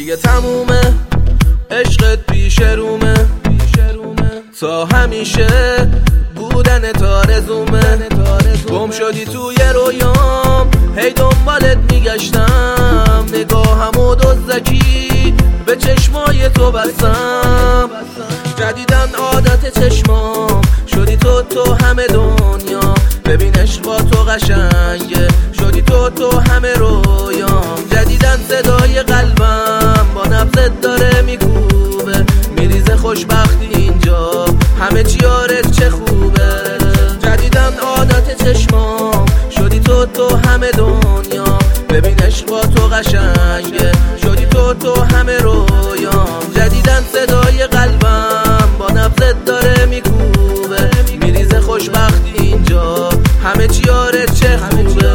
دیگه تمومه، عشقت پیش رومه، تا همیشه بودن تا رزومه. گم شدی توی رویام، هی دنبالت میگشتم، نگاهم و دزدکی به چشمای تو بستم. جدیدن عادت چشمام شدی تو همه دنیا، ببین عشق با تو قشنگه، شدی تو همه رویام. جدیدن صدای قلبم با نبضت داره میکوبه، میریزه خوشبختی اینجا، همه چی آرت چه خوبه. جدیدن عادت چشمام شدی تو همه دنیا، ببین عشق با تو قشنگه، شدی تو همه رویام. جدیدن صدای قلبم با نبضت داره میکوبه، میریزه خوشبختی اینجا، همه چی آرت چه خوبه.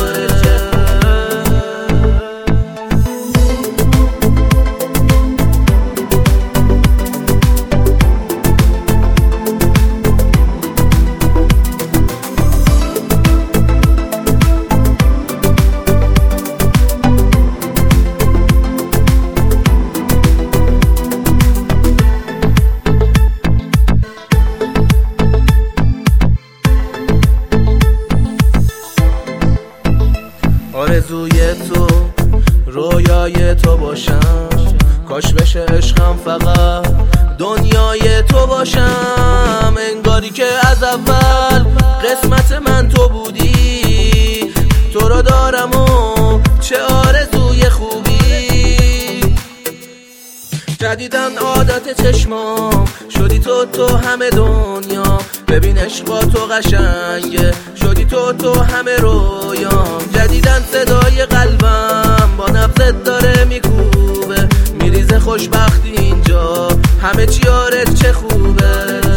آرزوی تو رویای تو باشم، کاش بشه عشقم فقط دنیای تو باشم. انگاری که از اول قسمت من تو بودی، تو رو دارم و چه آرزوی خوبی. جدیدن عادت چشمام شدی تو همه دنیا، ببین عشق با تو قشنگه، شدی تو همه رویام. جدیدن صدای قلبم با نبضت داره میکوبه، میریزه خوشبختی اینجا، همه چی آرت چه خوبه.